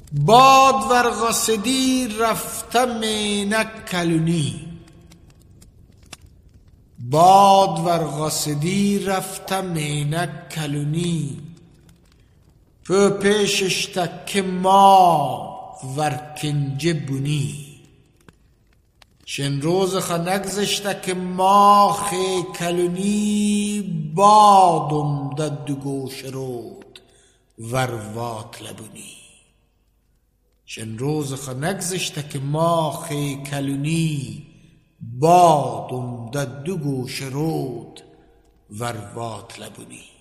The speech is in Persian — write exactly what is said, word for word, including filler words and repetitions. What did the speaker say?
باد ور قاصدی رفتم اینک کلونی باد ور قاصدی رفتم اینک کلونی په پیشش تک ما ورکنجه بونی شن روز خنگزشت که ما خی کلونی بادم د دو گوش رود وروات لبونی شن روز خنگزشت که ما خی کلونی بادم د دو گوش رود وروات لبونی